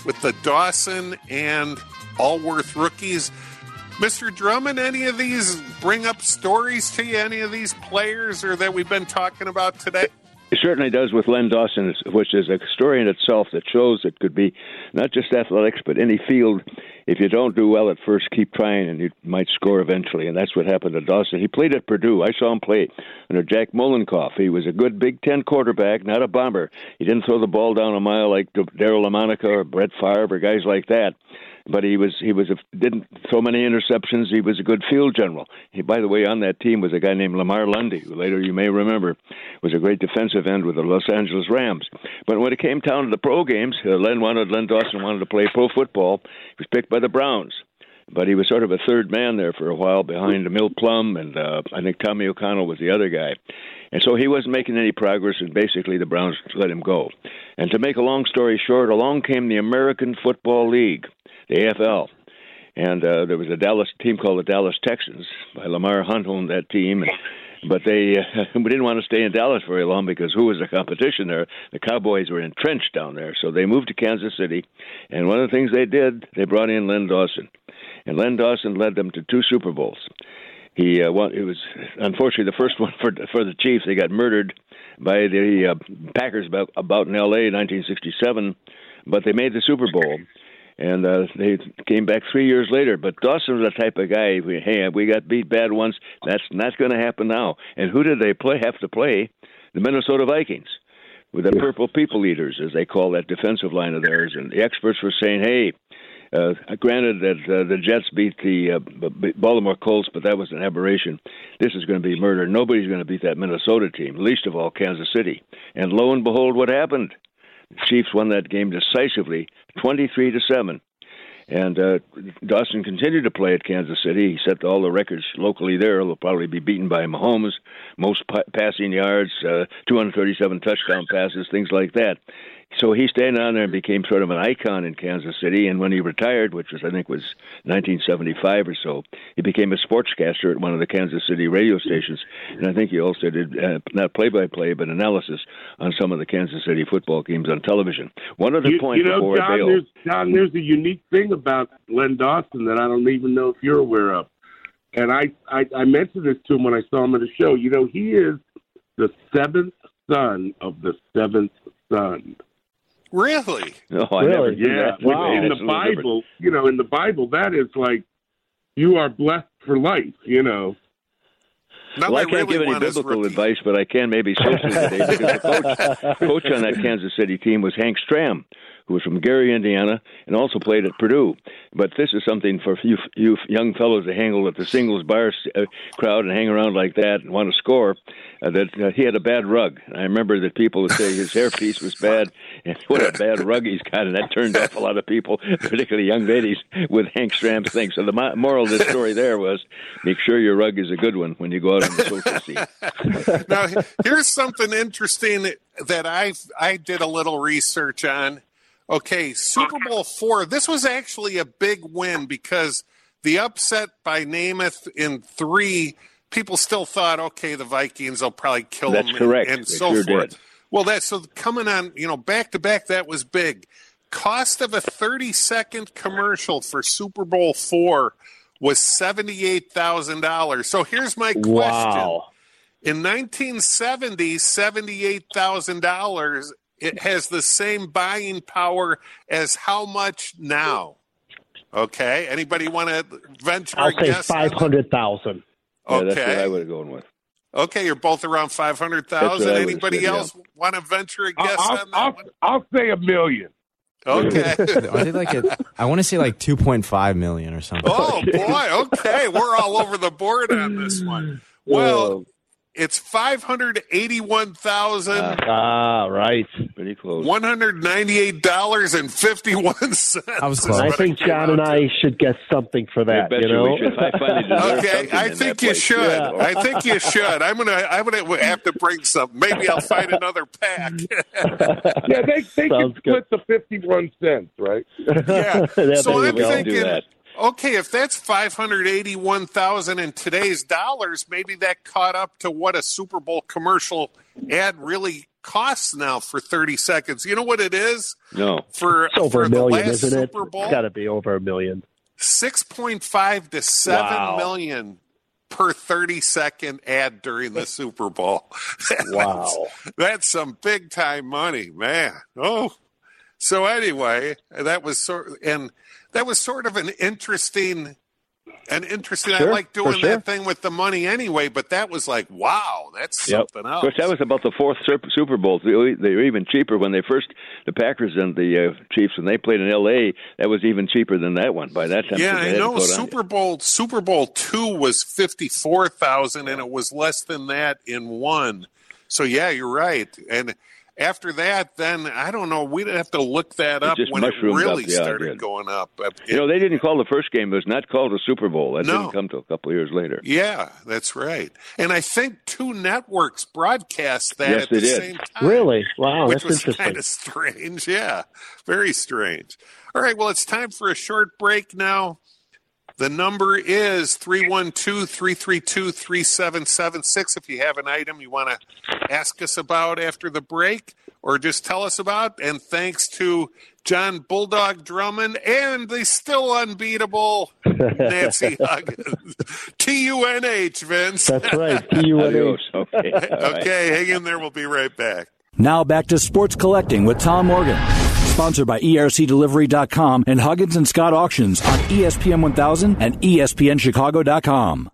Speaker 3: with the Dawson and Allworth rookies. Mister Drummond, any of these bring up stories to you, any of these players or that we've been talking about today?
Speaker 8: It certainly does with Len Dawson, which is a story in itself that shows it could be not just athletics, but any field. If you don't do well at first, keep trying, and you might score eventually. And that's what happened to Dawson. He played at Purdue. I saw him play under Jack Molenkoff. He was a good Big Ten quarterback, not a bomber. He didn't throw the ball down a mile like Darryl LaMonica or Brett Favre or guys like that. But he was he was a, didn't throw many interceptions. He was a good field general. He, by the way, on that team was a guy named Lamar Lundy, who later you may remember was a great defensive end with the Los Angeles Rams. But when it came down to the pro games, uh, Len wanted Len Dawson wanted to play pro football. He was picked by the Browns, but he was sort of a third man there for a while behind Milt Plum, and uh, I think Tommy O'Connell was the other guy. And so he wasn't making any progress, and basically the Browns let him go. And to make a long story short, along came the American Football League, the A F L. And uh, there was a Dallas team called the Dallas Texans. By Lamar Hunt owned that team. But they uh, we didn't want to stay in Dallas very long because who was the competition there? The Cowboys were entrenched down there. So they moved to Kansas City. And one of the things they did, they brought in Len Dawson. And Len Dawson led them to two Super Bowls. He uh, well, it was unfortunately the first one for for the Chiefs. They got murdered by the uh, Packers about, about in L A in nineteen sixty-seven, but they made the Super Bowl, and uh, they came back three years later. But Dawson was the type of guy. We, hey, we got beat bad once. That's not going to happen now. And who did they play? Have to play the Minnesota Vikings with the Purple People Eaters, as they call that defensive line of theirs. And the experts were saying, hey. Uh, granted that uh, the Jets beat the uh, Baltimore Colts, but that was an aberration. This is going to be murder. Nobody's going to beat that Minnesota team, least of all Kansas City. And lo and behold, what happened? The Chiefs won that game decisively, twenty-three to seven. And uh, Dawson continued to play at Kansas City. He set all the records locally there. He'll probably be beaten by Mahomes, most pa- passing yards, uh, two hundred thirty-seven touchdown passes, things like that. So he stayed on there and became sort of an icon in Kansas City. And when he retired, which was I think was nineteen seventy-five or so, he became a sportscaster at one of the Kansas City radio stations. And I think he also did uh, not play-by-play, but analysis on some of the Kansas City football games on television. One other
Speaker 5: you,
Speaker 8: point
Speaker 5: you know,
Speaker 8: before
Speaker 5: John,
Speaker 8: I bail.
Speaker 5: There's, John, there's a unique thing about Len Dawson that I don't even know if you're aware of. And I, I, I mentioned this to him when I saw him at a show. You know, he is the seventh son of the seventh son.
Speaker 3: Really?
Speaker 8: No, I
Speaker 4: Really?
Speaker 8: never knew
Speaker 5: Yeah.
Speaker 8: that.
Speaker 5: Wow. In
Speaker 8: That's
Speaker 5: the
Speaker 8: a little different.
Speaker 5: Bible, you know, in the Bible, that is like you are blessed for life, you know.
Speaker 3: Now
Speaker 8: Well, I
Speaker 3: they
Speaker 8: can't
Speaker 3: really
Speaker 8: give any
Speaker 3: want his
Speaker 8: biblical
Speaker 3: rookie.
Speaker 8: advice, but I can maybe socially today because the coach, coach on that Kansas City team was Hank Stram, who was from Gary, Indiana, and also played at Purdue. But this is something for you, you young fellows to hang at the singles bar uh, crowd and hang around like that and want to score. Uh, that uh, he had a bad rug. I remember that people would say his hairpiece was bad, and what a bad rug he's got, and that turned off a lot of people, particularly young ladies, with Hank Stram's thing. So the mo- moral of this story there was make sure your rug is a good one when you go out on the social scene.
Speaker 3: Now, here's something interesting that I I did a little research on. Okay, Super Bowl four, this was actually a big win because the upset by Namath in three, people still thought, okay, the Vikings will probably kill
Speaker 8: That's
Speaker 3: them
Speaker 8: correct.
Speaker 3: and, and
Speaker 8: They
Speaker 3: so
Speaker 8: sure
Speaker 3: forth.
Speaker 8: did.
Speaker 3: Well, that's so coming on, you know, back to back, that was big. Cost of a thirty-second commercial for Super Bowl four was seventy-eight thousand dollars. So here's my question.
Speaker 4: Wow.
Speaker 3: In nineteen seventy, seventy-eight thousand dollars, it has the same buying power as how much now? Okay. Anybody want to venture
Speaker 4: I'll
Speaker 3: a
Speaker 4: say
Speaker 3: guess? on that?
Speaker 4: five hundred thousand.
Speaker 8: Yeah, that's what I
Speaker 3: Okay.
Speaker 8: would have gone with.
Speaker 3: Okay, you're both around five hundred
Speaker 8: That's
Speaker 3: thousand.
Speaker 8: what I would've
Speaker 3: Anybody
Speaker 8: said, yeah.
Speaker 3: else want to venture a guess
Speaker 5: I'll,
Speaker 3: on that
Speaker 5: I'll,
Speaker 3: one?
Speaker 5: I'll say a million.
Speaker 3: Okay.
Speaker 9: Are they like a, I want to say like two point five million or something.
Speaker 3: Oh, boy. Okay. We're all over the board on this one. Well, it's five hundred eighty-one thousand
Speaker 4: Ah, right.
Speaker 8: Pretty close.
Speaker 3: one hundred ninety-eight dollars and fifty-one cents.
Speaker 9: I was close.
Speaker 4: I think John and I should get something for that.
Speaker 8: I bet
Speaker 4: You
Speaker 8: you
Speaker 4: know,
Speaker 8: we should. I finally deserve
Speaker 3: Okay,
Speaker 8: something
Speaker 3: I
Speaker 8: in
Speaker 3: think
Speaker 8: that
Speaker 3: you
Speaker 8: place.
Speaker 3: should.
Speaker 4: Yeah.
Speaker 3: I think you should. I'm gonna. I'm gonna have to bring some. Maybe I'll find another pack.
Speaker 5: Yeah, they, they can
Speaker 4: Sounds
Speaker 5: split the fifty-one cents, right?
Speaker 3: Yeah.
Speaker 4: There
Speaker 3: So
Speaker 4: you
Speaker 3: I'm
Speaker 4: go.
Speaker 3: thinking,
Speaker 8: Do that.
Speaker 3: okay, if that's five hundred eighty-one thousand in today's dollars, maybe that caught up to what a Super Bowl commercial ad really costs now for thirty seconds. You know what it is?
Speaker 8: No.
Speaker 3: For,
Speaker 4: It's over
Speaker 3: for
Speaker 4: a million,
Speaker 3: the last
Speaker 4: isn't it?
Speaker 3: Super Bowl,
Speaker 4: It's got to be over a million.
Speaker 3: six point five to seven
Speaker 4: Wow.
Speaker 3: million per thirty second ad during the Super Bowl.
Speaker 4: Wow.
Speaker 3: that's, that's some big time money, man. Oh, so anyway, that was sort and that was sort of an interesting, an interesting.
Speaker 4: Sure,
Speaker 3: I like doing
Speaker 4: for sure.
Speaker 3: that thing with the money anyway, but that was like, wow, that's
Speaker 4: Yep.
Speaker 3: something
Speaker 8: Of
Speaker 3: else.
Speaker 8: course, that was about the fourth Super Super Bowl. They were they were even cheaper when they first, the Packers and the uh, Chiefs, when they played in L A, that was even cheaper than that one by that time.
Speaker 3: Yeah,
Speaker 8: so they
Speaker 3: I
Speaker 8: had to
Speaker 3: know.
Speaker 8: go down.
Speaker 3: Super Bowl Super Bowl two was fifty four thousand, and it was less than that in one. So yeah, you're right. And after that, then I don't know. We'd have to look that up
Speaker 8: just
Speaker 3: when it
Speaker 8: mushroomed
Speaker 3: really
Speaker 8: up. Yeah, it
Speaker 3: started
Speaker 8: did.
Speaker 3: going up. It-
Speaker 8: You know, they didn't call the first game. It was not called a Super Bowl. That
Speaker 3: No.
Speaker 8: didn't come till a couple of years later.
Speaker 3: yeah, that's right. And I think two networks broadcast that
Speaker 8: Yes,
Speaker 3: at
Speaker 8: they
Speaker 3: the
Speaker 8: did.
Speaker 3: same time.
Speaker 4: Really? Wow,
Speaker 3: Which
Speaker 4: that's
Speaker 3: was
Speaker 4: interesting.
Speaker 3: kind of strange. Yeah, very strange. All right, well, it's time for a short break now. The number is three one two, three three two, three seven seven six if you have an item you want to ask us about after the break or just tell us about. And thanks to John Bulldog Drummond and the still unbeatable Nancy Huggins. T U N H, Vince.
Speaker 4: That's right. T U N H.
Speaker 8: Adios. Okay. All right.
Speaker 3: Okay, hang in there. We'll be right back.
Speaker 6: Now back to Sports Collecting with Tom Morgan. Sponsored by E R C Delivery dot com and Huggins and Scott Auctions on E S P N one thousand and E S P N Chicago dot com.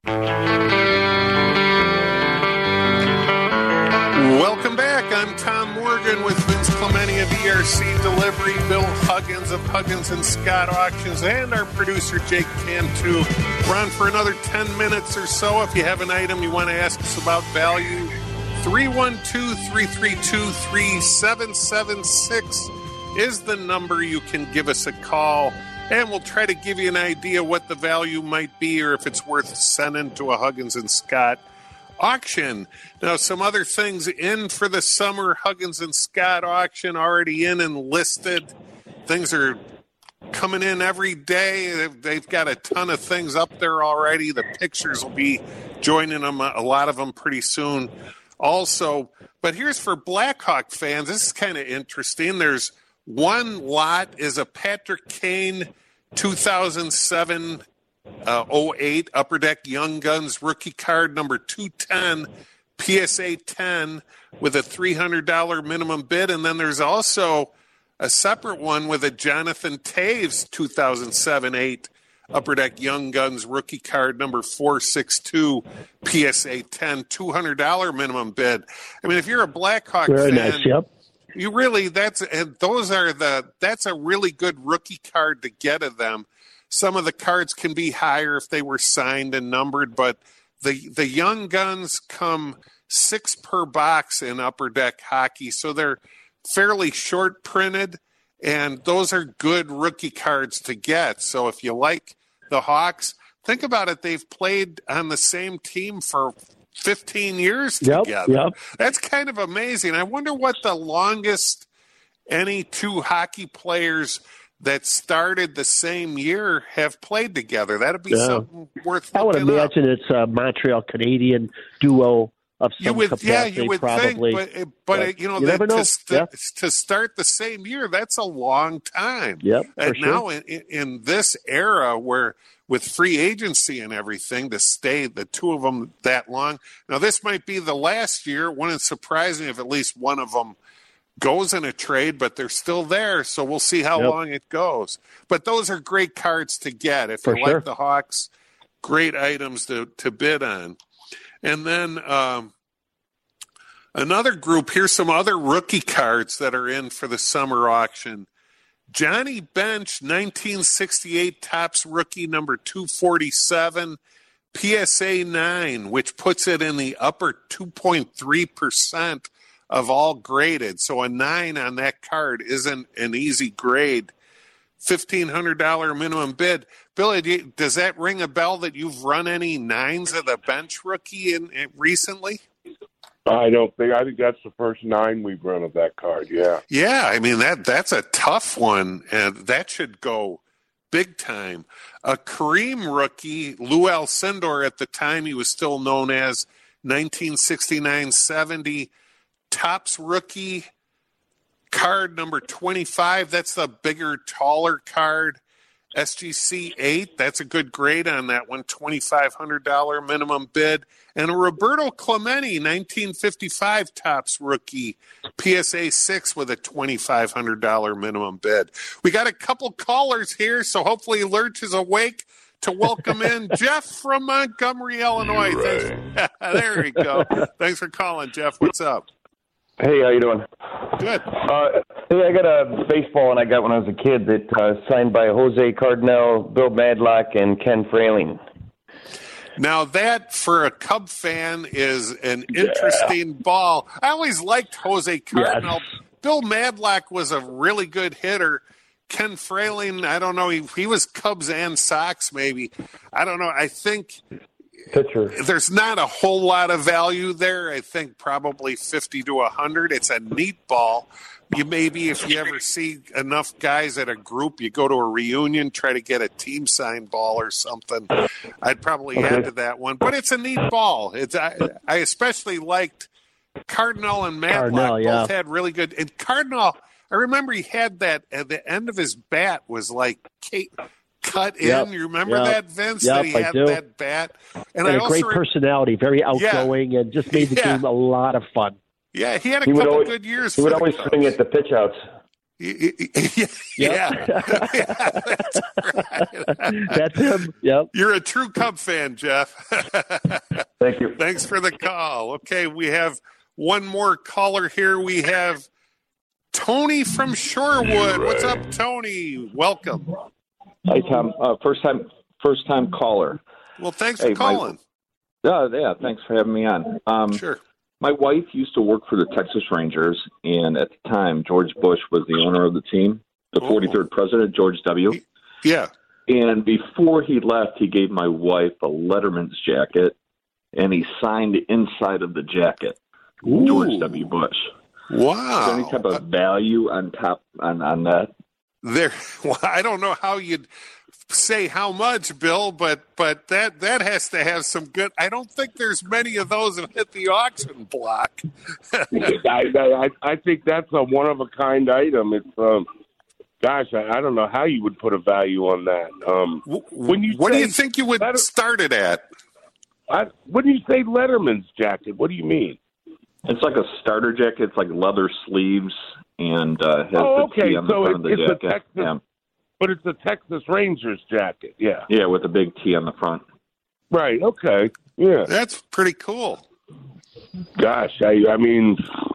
Speaker 3: Welcome back. I'm Tom Morgan with Vince Clementi of E R C Delivery, Bill Huggins of Huggins and Scott Auctions, and our producer Jake Cantu. We're on for another ten minutes or so. If you have an item you want to ask us about value, three one two, three three two, three seven seven six is the number you can give us a call, and we'll try to give you an idea what the value might be or if it's worth sending to a Huggins and Scott auction. Now, some other things in for the summer Huggins and Scott auction already in and listed. Things are coming in every day. They've, they've got a ton of things up there already. The pictures will be joining them, a lot of them pretty soon also. But here's for Blackhawk fans. This is kind of interesting. There's one lot is a Patrick Kane two thousand seven uh, oh eight Upper Deck Young Guns rookie card number two ten P S A ten with a three hundred dollars minimum bid. And then there's also a separate one with a Jonathan Taves two thousand seven eight Upper Deck Young Guns rookie card number four sixty-two P S A ten, two hundred dollars minimum bid. I mean, if you're a Blackhawk
Speaker 4: Very
Speaker 3: fan,
Speaker 4: nice. Yep.
Speaker 3: you really, that's, and those are the, that's a really good rookie card to get of them. Some of the cards can be higher if they were signed and numbered, but the, the Young Guns come six per box in Upper Deck hockey. So they're fairly short printed, and those are good rookie cards to get. So if you like the Hawks, think about it. They've played on the same team for fifteen years
Speaker 4: Yep,
Speaker 3: together.
Speaker 4: yep.
Speaker 3: That's kind of amazing. I wonder what the longest any two hockey players that started the same year have played together. That'd be
Speaker 4: Yeah.
Speaker 3: something worth
Speaker 4: I would
Speaker 3: looking up.
Speaker 4: imagine it's a Montreal Canadian duo of some
Speaker 3: You would,
Speaker 4: capacity,
Speaker 3: yeah, you would
Speaker 4: probably.
Speaker 3: think, but but,
Speaker 4: But
Speaker 3: you know,
Speaker 4: you
Speaker 3: that,
Speaker 4: never know.
Speaker 3: To, st-
Speaker 4: Yeah.
Speaker 3: to start the same year, that's a long time.
Speaker 4: Yep, for
Speaker 3: and
Speaker 4: sure.
Speaker 3: now in, in- in this era where with free agency and everything to stay the two of them that long. Now this might be the last year. It wouldn't surprise me if at least one of them goes in a trade, but they're still there. So we'll see how
Speaker 4: Yep.
Speaker 3: long it goes. But those are great cards to get if
Speaker 4: For
Speaker 3: you
Speaker 4: sure.
Speaker 3: like the Hawks. Great items to to bid on, and then. Um, Another group, here's some other rookie cards that are in for the summer auction. Johnny Bench, nineteen sixty-eight Topps rookie number two forty-seven, P S A nine, which puts it in the upper two point three percent of all graded. So a nine on that card isn't an easy grade. fifteen hundred dollars minimum bid. Billy, do you- does that ring a bell that you've run any nines of the Bench rookie in, in recently?
Speaker 5: I don't think. I think that's the first nine we've run of that card. Yeah.
Speaker 3: Yeah, I mean that that's a tough one, and that should go big time. A Kareem rookie, Lou Alcindor at the time he was still known as nineteen sixty-nine seventy Topps rookie card number twenty-five. That's the bigger, taller card. S G C eight. That's a good grade on that one. twenty-five hundred dollars minimum bid. And a Roberto Clemente nineteen fifty-five Topps rookie P S A six with a twenty-five hundred dollars minimum bid. We got a couple callers here, so hopefully Lurch is awake to welcome in Jeff from Montgomery, Illinois. Thanks. There you go. Thanks for calling, Jeff. What's up?
Speaker 10: Hey, how you doing?
Speaker 3: Good.
Speaker 10: Uh, hey, I got a baseball, and I got when I was a kid that uh, signed by Jose Cardinal, Bill Madlock, and Ken Frayling.
Speaker 3: Now that, for a Cub fan, is an interesting yeah. ball. I always liked Jose Cardinal. Yes. Bill Madlock was a really good hitter. Ken Frayling, I don't know. He, he was Cubs and Sox, maybe. I don't know. I think
Speaker 10: pitcher.
Speaker 3: There's not a whole lot of value there. I think probably fifty to one hundred. It's a neat ball. You maybe, if you ever see enough guys at a group, you go to a reunion, try to get a team signed ball or something. I'd probably okay. add to that one. But it's a neat ball. It's I, I especially liked Cardinal and Matlock. Cardinal, yeah. Both had really good. And Cardinal, I remember he had that at the end of his bat was like Kate. Cut in, yep. you remember yep. that, Vince?
Speaker 4: Yep,
Speaker 3: that he
Speaker 4: I
Speaker 3: had
Speaker 4: do.
Speaker 3: that bat, and,
Speaker 4: and
Speaker 3: I
Speaker 4: a
Speaker 3: also
Speaker 4: great
Speaker 3: re-
Speaker 4: personality, very outgoing, yeah. and just made the
Speaker 3: yeah.
Speaker 4: game a lot of fun.
Speaker 3: Yeah, he had a
Speaker 10: he
Speaker 3: couple
Speaker 10: always,
Speaker 3: good years.
Speaker 10: He
Speaker 3: for
Speaker 10: would always
Speaker 3: Cubs.
Speaker 10: swing at the pitch outs.
Speaker 3: yeah, yeah. yeah that's right.
Speaker 4: That's him. Yep.
Speaker 3: You're a true Cub fan, Jeff.
Speaker 10: Thank you.
Speaker 3: Thanks for the call. Okay, we have one more caller here. We have Tony from Shorewood. What's up, Tony? Welcome.
Speaker 11: Hi, Tom. Uh, first time, first time caller.
Speaker 3: Well, thanks for hey, calling.
Speaker 11: My, uh, yeah, thanks for having me on. Um,
Speaker 3: sure.
Speaker 11: My wife used to work for the Texas Rangers, and at the time, George Bush was the owner of the team, the forty-third oh. president, George W.
Speaker 3: Yeah.
Speaker 11: And before he left, he gave my wife a Letterman's jacket, and he signed the inside of the jacket,
Speaker 3: Ooh.
Speaker 11: George W. Bush.
Speaker 3: Wow.
Speaker 11: Is there any type of value on top on, on that?
Speaker 3: There, well, I don't know how you'd say how much, Bill, but but that that has to have some good. I don't think there's many of those that hit the auction block.
Speaker 5: I, I I think that's a one of a kind item. It's um, gosh, I, I don't know how you would put a value on that. Um, when you
Speaker 3: what
Speaker 5: say,
Speaker 3: do you think you would Letter- start it at?
Speaker 5: I, when you say Letterman's jacket, what do you mean?
Speaker 11: It's like a starter jacket. It's like leather sleeves. And uh, has
Speaker 5: oh,
Speaker 11: the
Speaker 5: okay.
Speaker 11: T on the
Speaker 5: so
Speaker 11: front of the
Speaker 5: it's
Speaker 11: jacket.
Speaker 5: A Texas,
Speaker 11: yeah.
Speaker 5: But it's a Texas Rangers jacket, yeah.
Speaker 11: Yeah, with a big T on the front.
Speaker 5: Right, okay. Yeah.
Speaker 3: That's pretty cool.
Speaker 5: Gosh, I, I mean,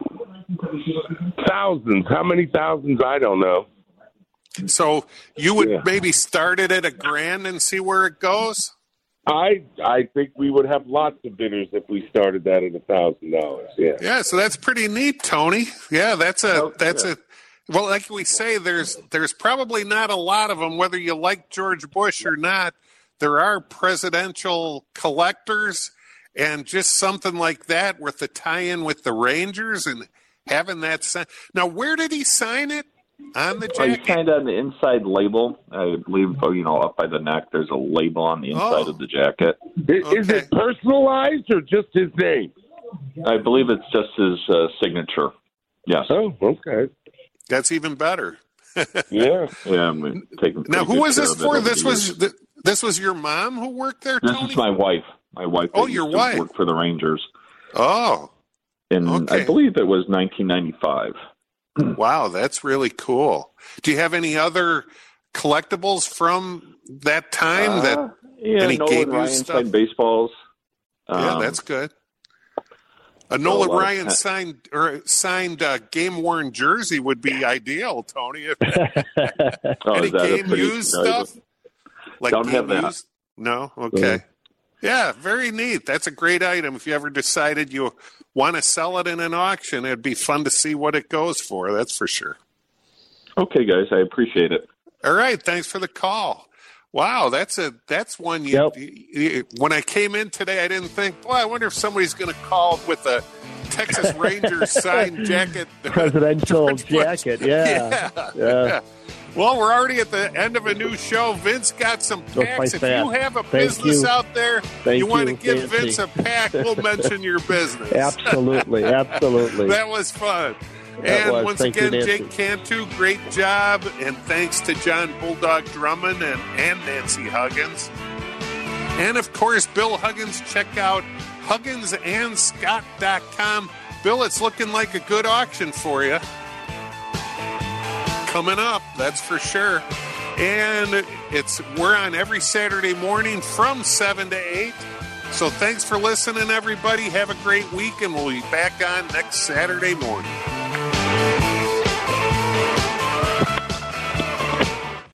Speaker 5: thousands. How many thousands? I don't know.
Speaker 3: So you would
Speaker 5: yeah.
Speaker 3: maybe start it at a grand and see where it goes?
Speaker 5: I I think we would have lots of bidders if we started that at a thousand dollars. Yeah.
Speaker 3: Yeah. So that's pretty neat, Tony. Yeah, that's a
Speaker 11: oh,
Speaker 3: that's
Speaker 11: yeah.
Speaker 3: a. Well, like we say, there's there's probably not a lot of them, whether you like George Bush or not. There are presidential collectors, and just something like that with the tie-in with the Rangers and having that sign. Now, where did he sign it? On the jacket?
Speaker 11: He signed on the inside label. I believe, you know, up by the neck, there's a label on the inside
Speaker 3: oh.
Speaker 11: of the jacket.
Speaker 5: Is,
Speaker 3: okay.
Speaker 5: is it personalized or just his name?
Speaker 11: I believe it's just his uh, signature. Yes.
Speaker 5: Oh, okay.
Speaker 3: That's even better.
Speaker 5: yeah.
Speaker 11: Yeah. I'm taking
Speaker 3: now, who was this for? This was th- this was your mom who worked there,
Speaker 11: This
Speaker 3: Tony?
Speaker 11: is my wife. My wife.
Speaker 3: Oh, your wife.
Speaker 11: Worked for the Rangers.
Speaker 3: Oh.
Speaker 11: And
Speaker 3: okay.
Speaker 11: I believe it was nineteen ninety-five.
Speaker 3: Wow, that's really cool. Do you have any other collectibles from that time?
Speaker 11: Uh,
Speaker 3: that
Speaker 11: yeah,
Speaker 3: any
Speaker 11: Nolan
Speaker 3: game
Speaker 11: Ryan
Speaker 3: stuff?
Speaker 11: signed baseballs.
Speaker 3: Yeah,
Speaker 11: Um,
Speaker 3: that's good. A Nolan
Speaker 11: a
Speaker 3: Ryan
Speaker 11: of-
Speaker 3: signed or signed uh, game worn jersey would be ideal, Tony.
Speaker 11: Oh,
Speaker 3: Any
Speaker 11: is that a
Speaker 3: game
Speaker 11: pretty-
Speaker 3: used
Speaker 11: no,
Speaker 3: stuff? Like
Speaker 11: Don't
Speaker 3: game
Speaker 11: have that.
Speaker 3: used? No. Okay. Yeah, very neat. That's a great item. If you ever decided you want to sell it in an auction, it'd be fun to see what it goes for. That's for sure.
Speaker 11: Okay, guys, I appreciate it.
Speaker 3: All right, thanks for the call. Wow, that's a that's one. You,
Speaker 4: Yep.
Speaker 3: you, you when I came in today, I didn't think, boy, I wonder if somebody's going to call with a Texas Rangers signed jacket,
Speaker 4: Presidential
Speaker 3: George Bush.
Speaker 4: jacket. Yeah.
Speaker 3: Yeah.
Speaker 4: Yeah.
Speaker 3: Well, we're already at the end of a new show. Vince got some packs. If
Speaker 4: fat.
Speaker 3: you have a
Speaker 4: Thank
Speaker 3: business
Speaker 4: you.
Speaker 3: out there,
Speaker 4: Thank
Speaker 3: you want to
Speaker 4: you,
Speaker 3: give
Speaker 4: Nancy.
Speaker 3: Vince a pack, we'll mention your business.
Speaker 4: Absolutely, absolutely.
Speaker 3: That was fun.
Speaker 4: That
Speaker 3: and
Speaker 4: was.
Speaker 3: once
Speaker 4: Thank you,
Speaker 3: again,
Speaker 4: Nancy.
Speaker 3: Jake Cantu, great job. And thanks to John Bulldog Drummond and, and Nancy Huggins. And, of course, Bill Huggins. Check out Huggins and Scott dot com. Bill, it's looking like a good auction for you. Coming up, that's for sure. And it's we're on every Saturday morning from seven to eight. So thanks for listening, everybody. Have a great week, and we'll be back on next Saturday morning.